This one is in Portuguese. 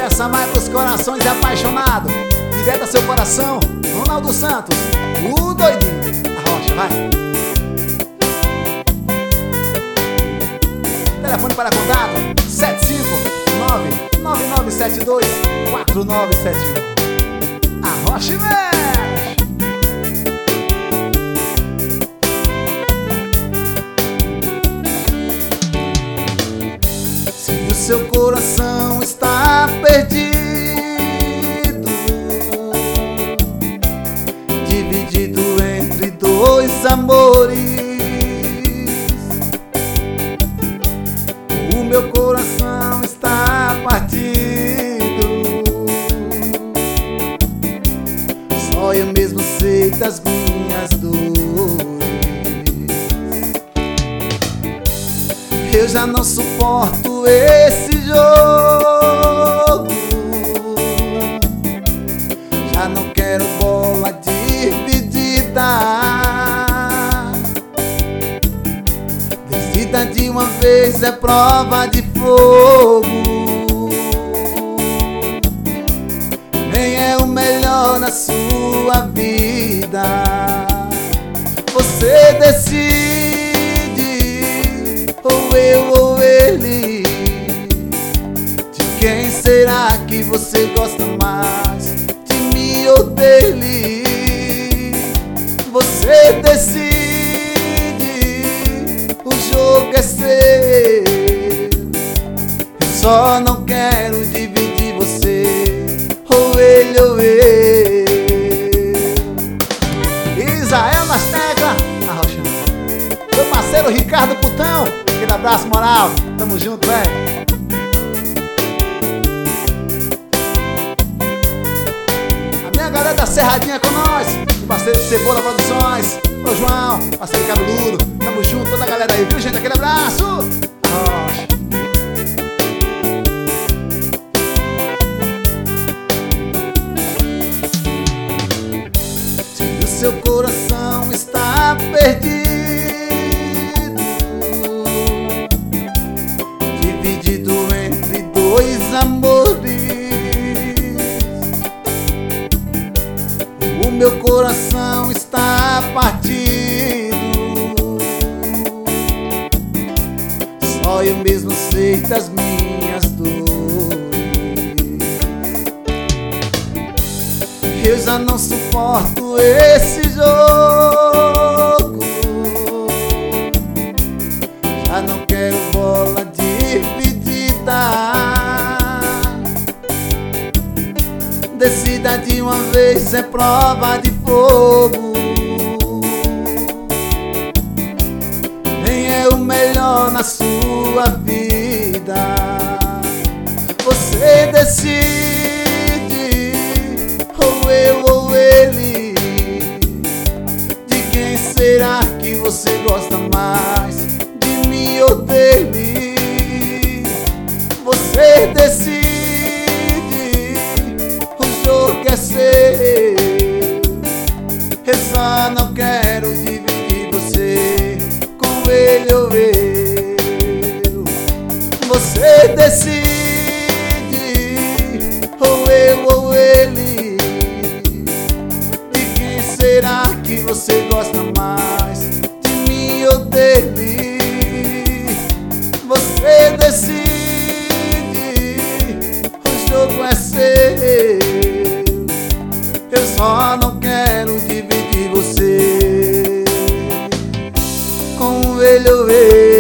essa mais pros corações apaixonados. Direto a seu coração, Ronaldo Santos, o doidinho. Arrocha, vai. Telefone para contato 759-9972-4971. Arrocha e mexe. Se o seu coração está perdido, dividido entre dois amores, o meu coração está partido. Só eu mesmo sei das minhas dores. Eu já não suporto esse jogo, já não quero bola dividida. Decida de uma vez, é prova de fogo. Quem é o melhor na sua vida? Você decide, ou eu ou ele. De quem será que você gosta mais? De mim ou dele? Você decide, o jogo é seu. Eu só não quero dividir você, ou ele ou eu. Israel nas teclas, arrochando. Meu parceiro Ricardo Putão, aquele abraço moral, tamo junto, velho. A minha galera da Serradinha com nós, o parceiro Cebola Produções, ô João, parceiro Cabeludo, tamo junto, toda a galera aí, viu gente? Aquele abraço, arrocha. Se o seu coração está perdido, dividido entre dois amores, o meu coração está partido. Só eu mesmo sei das minhas dores. Eu já não suporto esse jogo, já não quero bola dividida. Decida de uma vez, é prova de fogo. Quem é o melhor na sua vida? Você decide, ou eu ou ele. De quem será que você gosta mais? De mim ou dele? Você decide, o jogo é seu. Eu só não quero dividir você com ele ou eu. Você decide, ou eu ou ele. De quem será que você gosta mais? De mim ou dele? Você decide, o jogo é seu. Eu só não quero dividir você com ele ou eu.